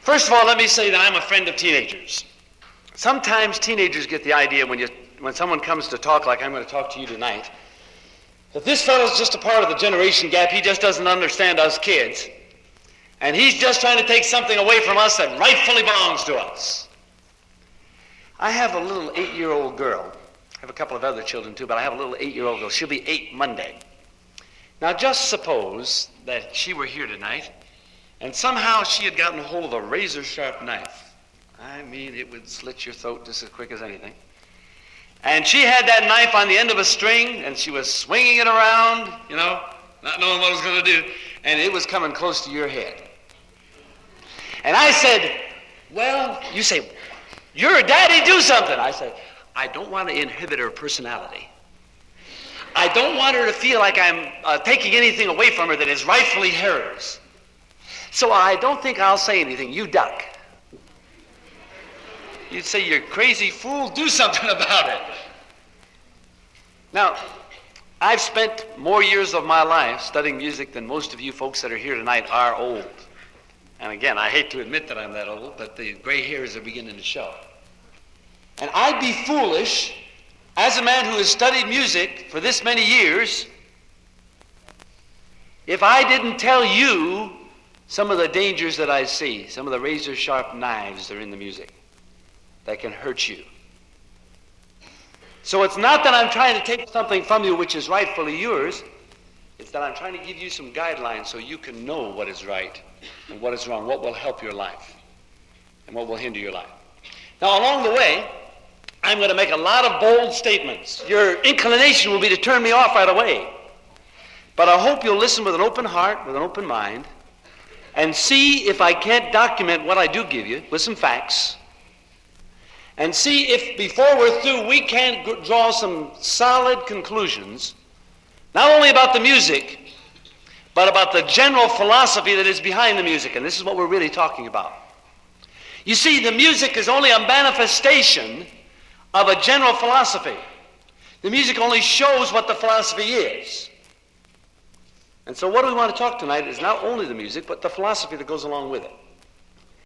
First of all, let me say that I'm a friend of teenagers. Sometimes teenagers get the idea when someone comes to talk like I'm going to talk to you tonight, that this fellow's just a part of the generation gap. He just doesn't understand us kids. And he's just trying to take something away from us that rightfully belongs to us. I have a little 8-year-old girl. I have a couple of other children too, but I have a little 8-year-old girl. She'll be 8 Monday. Now just suppose that she were here tonight and somehow she had gotten a hold of a razor-sharp knife. I mean, it would slit your throat just as quick as anything. And she had that knife on the end of a string, and she was swinging it around, not knowing what it was going to do, and it was coming close to your head. And I said, well, you say, you're a daddy, do something. I said, I don't want to inhibit her personality. I don't want her to feel like I'm taking anything away from her that is rightfully hers. So I don't think I'll say anything. You duck. You'd say, you're crazy fool, do something about it. Now, I've spent more years of my life studying music than most of you folks that are here tonight are old. And again, I hate to admit that I'm that old, but the gray hairs are beginning to show. And I'd be foolish, as a man who has studied music for this many years, if I didn't tell you some of the dangers that I see, some of the razor-sharp knives that are in the music that can hurt you. So it's not that I'm trying to take something from you which is rightfully yours. It's that I'm trying to give you some guidelines so you can know what is right and what is wrong, what will help your life and what will hinder your life. Now, along the way, I'm going to make a lot of bold statements. Your inclination will be to turn me off right away. But I hope you'll listen with an open heart, with an open mind, and see if I can't document what I do give you with some facts, and see if before we're through we can't draw some solid conclusions, not only about the music, but about the general philosophy that is behind the music. And this is what we're really talking about. You see, the music is only a manifestation of a general philosophy. The music only shows what the philosophy is. And so what we want to talk tonight is not only the music, but the philosophy that goes along with it.